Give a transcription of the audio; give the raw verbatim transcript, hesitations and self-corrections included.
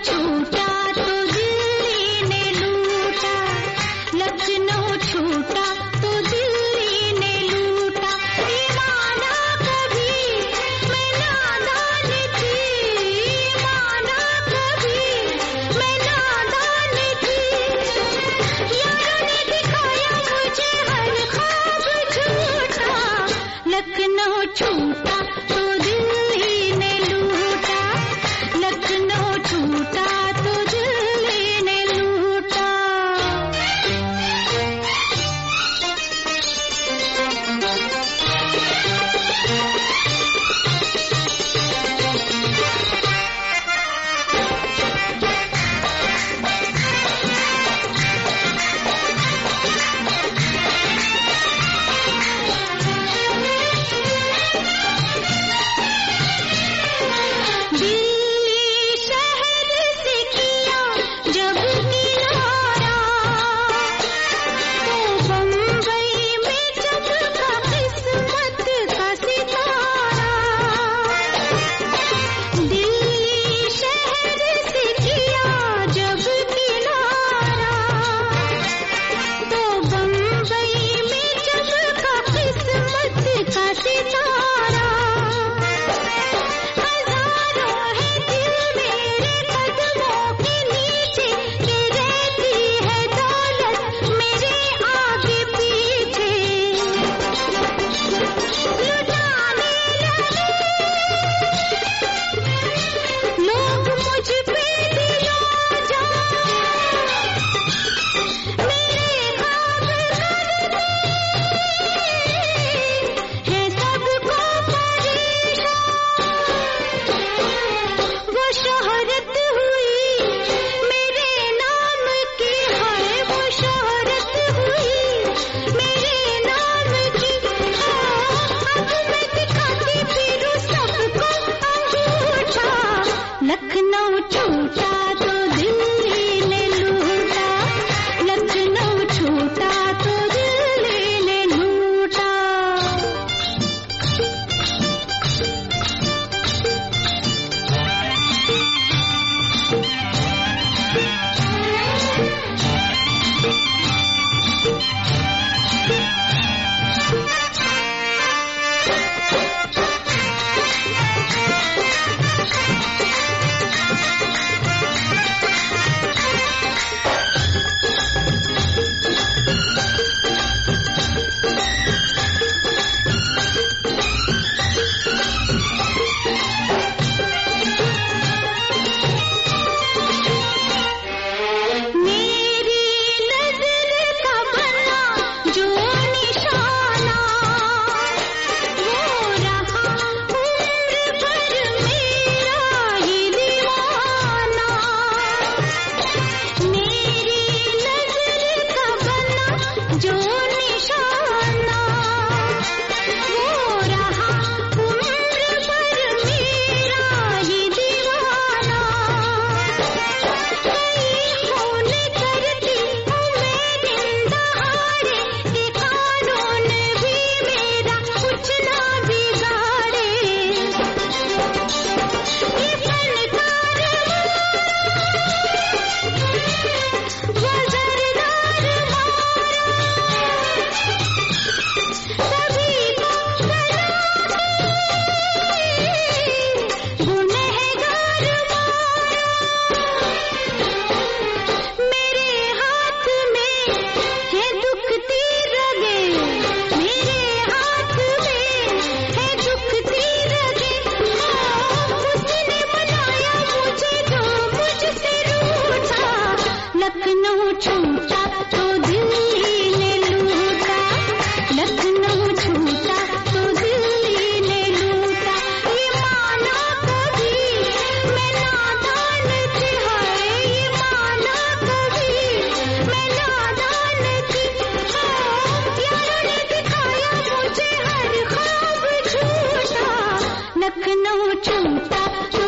छूटा तो दिल्ली ने लूटा, लखनऊ छूटा तो दिल्ली ने लूटा। ये माना कभी मैं नादान थी, माना कभी मैं नादान थी। यारों ने दिखाया मुझे हर ख्वाब झूठा, लखनऊ छूटा तो दिल्ली ने लूटा, लखनऊ छूटा तो दिल्ली ने लूटा। दिल्ली शहर से किया जब किनारा, तो बम्बई में चमका किस्मत का सितारा। दिल्ली शहर से किया जब किनारा, तो बम्बई में चमका किस्मत का सितारा। हजारों है दिल मेरे कदमों के नीचे, के रहती है दौलत मेरे आगे पीछे। लुटाने लगे लोग मुझ पे दिलो जान, मेरे ख्वाब करते हैं सबको परेशान। वो शोहरत हुई मेरे नाम की, है वो शोहरत हुई मेरे नाम की। अब मैं दिखाती फिरूं सबको अंगूठा, लखनऊ छूटा तो दिल्ली ने लूटा, लखनऊ छूटा तो दिल्ली ने लूटा। मेरी नजर का बना जो निशाना, वो रहा उम्र भर मेरा ही दीवाना। मेरी नजर का बना जो निशाना, वो रहा उम्र भर मेरा ही दीवाना। कई खून करती हूँ मैं दिन दहाड़े, कि कानून भी मेरा कुछ ना बिगाड़े। ये फनकार वो जरदार मारा, सभी को गला के गुनहगार मारा। मेरे हाथ में है दुखती रगे, मेरे हाथ में है दुखती रगे। उसने बनाया मुझे जो मुझसे रूठा, लखनऊ छूटा तो दिल्ली ने लूटा, लखनऊ छूटा तो दिल्ली ने लूटा। ये माना कभी मैं नादान थी, है ये माना कभी मैं नादान थी। यारों ने दिखाया मुझे हर ख्वाब झूठा, लखनऊ छूटा